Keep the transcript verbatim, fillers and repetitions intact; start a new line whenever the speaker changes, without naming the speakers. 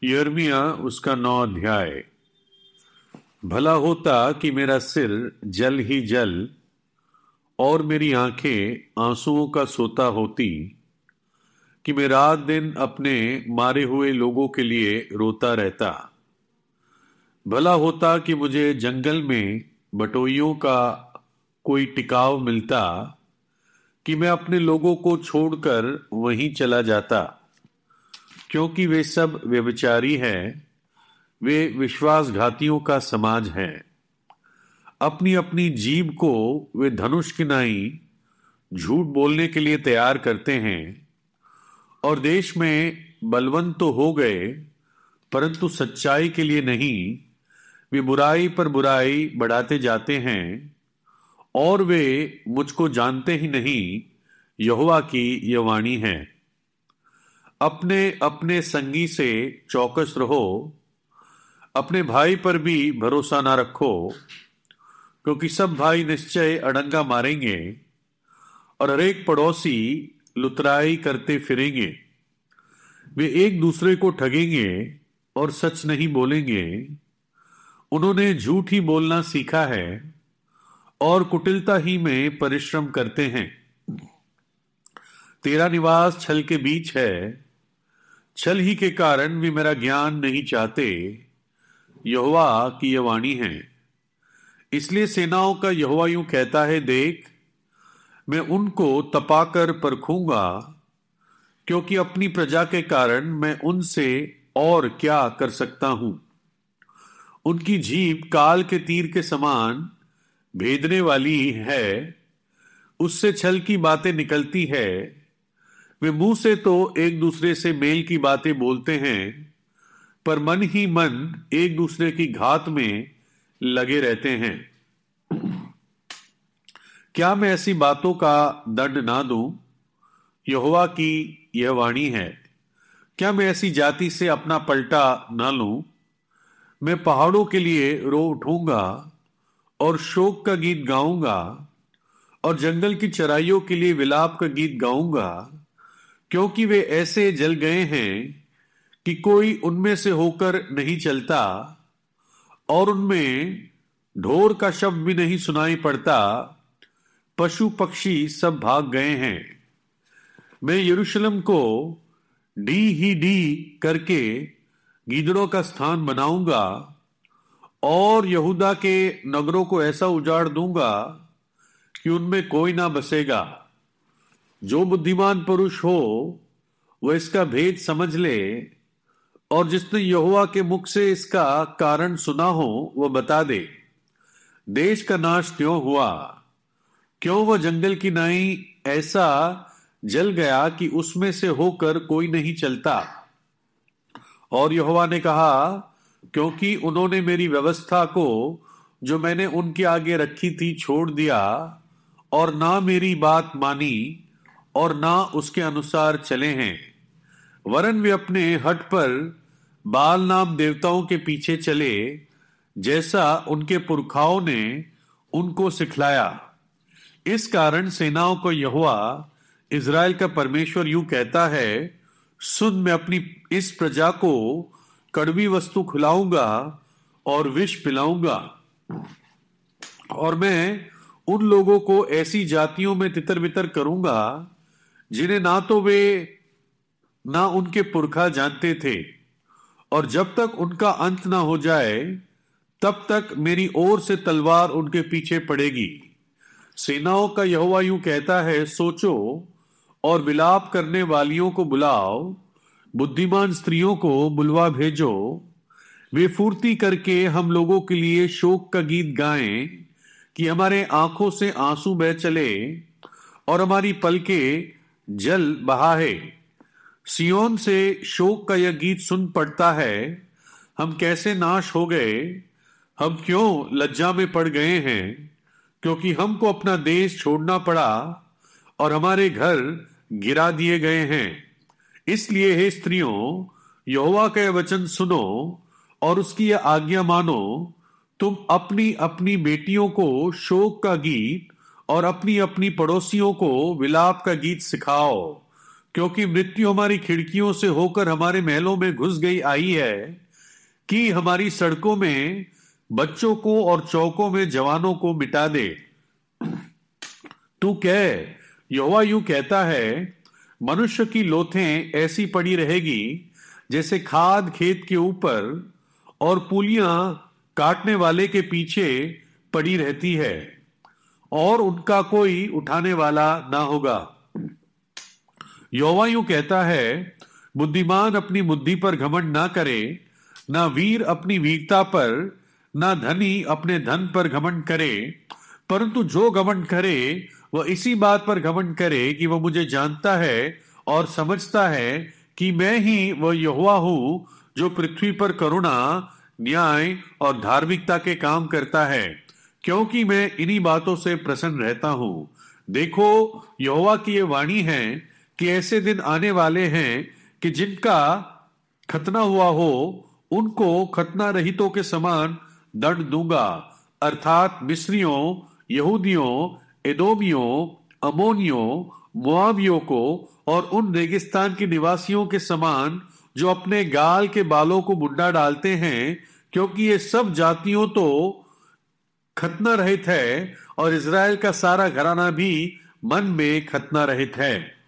यिर्मयाह उसका नौ अध्याय। भला होता कि मेरा सिर जल ही जल और मेरी आंखें आंसुओं का सोता होती, कि मैं रात दिन अपने मारे हुए लोगों के लिए रोता रहता। भला होता कि मुझे जंगल में बटोइयों का कोई टिकाव मिलता, कि मैं अपने लोगों को छोड़कर वहीं चला जाता, क्योंकि वे सब व्यभिचारी हैं, वे विश्वासघातियों का समाज हैं। अपनी अपनी जीभ को वे धनुष की नाई झूठ बोलने के लिए तैयार करते हैं, और देश में बलवंत तो हो गए, परंतु सच्चाई के लिए नहीं। वे बुराई पर बुराई बढ़ाते जाते हैं, और वे मुझको जानते ही नहीं। यहोवा की यह वाणी है। अपने अपने संगी से चौकस रहो, अपने भाई पर भी भरोसा ना रखो, क्योंकि सब भाई निश्चय अड़ंगा मारेंगे और हरेक पड़ोसी लुतराई करते फिरेंगे। वे एक दूसरे को ठगेंगे और सच नहीं बोलेंगे। उन्होंने झूठ ही बोलना सीखा है और कुटिलता ही में परिश्रम करते हैं। तेरा निवास छल के बीच है, छल ही के कारण वे मेरा ज्ञान नहीं चाहते। यहोवा की यह वाणी है। इसलिए सेनाओं का यहोवा यूं कहता है, देख, मैं उनको तपाकर परखूंगा, क्योंकि अपनी प्रजा के कारण मैं उनसे और क्या कर सकता हूं। उनकी जीभ काल के तीर के समान भेदने वाली है, उससे छल की बातें निकलती है। वे मुंह से तो एक दूसरे से मेल की बातें बोलते हैं, पर मन ही मन एक दूसरे की घात में लगे रहते हैं। क्या मैं ऐसी बातों का दंड ना दूं? यहोवा की यह वाणी है। क्या मैं ऐसी जाति से अपना पलटा ना लूं? मैं पहाड़ों के लिए रो उठूंगा और शोक का गीत गाऊंगा, और जंगल की चराइयों के लिए विलाप का गीत गाऊंगा, क्योंकि वे ऐसे जल गए हैं कि कोई उनमें से होकर नहीं चलता, और उनमें ढोर का शब्द भी नहीं सुनाई पड़ता। पशु पक्षी सब भाग गए हैं। मैं यरूशलेम को डी ही डी करके गीदड़ों का स्थान बनाऊंगा, और यहूदा के नगरों को ऐसा उजाड़ दूंगा कि उनमें कोई ना बसेगा। जो बुद्धिमान पुरुष हो वह इसका भेद समझ ले, और जिसने यहोवा के मुख से इसका कारण सुना हो वह बता दे। देश का नाश क्यों हुआ? क्यों वह जंगल की नाई ऐसा जल गया कि उसमें से होकर कोई नहीं चलता? और यहोवा ने कहा, क्योंकि उन्होंने मेरी व्यवस्था को जो मैंने उनके आगे रखी थी छोड़ दिया, और ना मेरी बात मानी और ना उसके अनुसार चले हैं, वरन वे अपने हठ पर बाल नाम देवताओं के पीछे चले, जैसा उनके पुरखाओं ने उनको सिखलाया। इस कारण सेनाओं को यहोवा इज़राइल का परमेश्वर यूं कहता है, सुन, मैं अपनी इस प्रजा को कड़वी वस्तु खिलाऊंगा और विष पिलाऊंगा, और मैं उन लोगों को ऐसी जातियों में तितर बितर करूंगा जिन्हें ना तो वे ना उनके पुरखा जानते थे, और जब तक उनका अंत ना हो जाए तब तक मेरी ओर से तलवार उनके पीछे पड़ेगी। सेनाओं का यहोवा यूं कहता है, सोचो और विलाप करने वालियों को बुलाओ, बुद्धिमान स्त्रियों को बुलवा भेजो। वे फुर्ती करके हम लोगों के लिए शोक का गीत गाएं, कि हमारे आंखों से आंसू बह चले और हमारी पलकें जल बहाए। सियोन से शोक का यह गीत सुन पड़ता है, हम कैसे नाश हो गए, हम क्यों लज्जा में पड़ गए हैं, क्योंकि हमको अपना देश छोड़ना पड़ा और हमारे घर गिरा दिए गए हैं। इसलिए हे स्त्रियों, यहोवा का वचन सुनो और उसकी यह आज्ञा मानो। तुम अपनी अपनी बेटियों को शोक का गीत और अपनी अपनी पड़ोसियों को विलाप का गीत सिखाओ। क्योंकि मृत्यु हमारी खिड़कियों से होकर हमारे महलों में घुस गई आई है, कि हमारी सड़कों में बच्चों को और चौकों में जवानों को मिटा दे। तू कह, यहोवा यूं कहता है, मनुष्य की लोथें ऐसी पड़ी रहेगी जैसे खाद खेत के ऊपर और पूलियां काटने वाले के पीछे पड़ी रहती है, और उनका कोई उठाने वाला ना होगा। यहोवा यूं कहता है, बुद्धिमान अपनी बुद्धि पर घमंड ना करे, ना वीर अपनी वीरता पर, ना धनी अपने धन पर घमंड करे, परंतु जो घमंड करे वह इसी बात पर घमंड करे कि वह मुझे जानता है और समझता है कि मैं ही वह यहोवा हूं जो पृथ्वी पर करुणा, न्याय और धार्मिकता के काम करता है, क्योंकि मैं इन्हीं बातों से प्रसन्न रहता हूं। देखो, यहोवा की यह वाणी है कि ऐसे दिन आने वाले हैं कि जिनका खतना हुआ हो उनको खतना रहितों के समान दंड दूंगा, अर्थात मिस्रियों, यहूदियों, एदोमियों, अमोनियों, मोआबियों को, और उन रेगिस्तान के निवासियों के समान जो अपने गाल के बालों को मुंडा डालते हैं, क्योंकि ये सब जातियों तो खतना रहित है और इज़राइल का सारा घराना भी मन में खतना रहित है।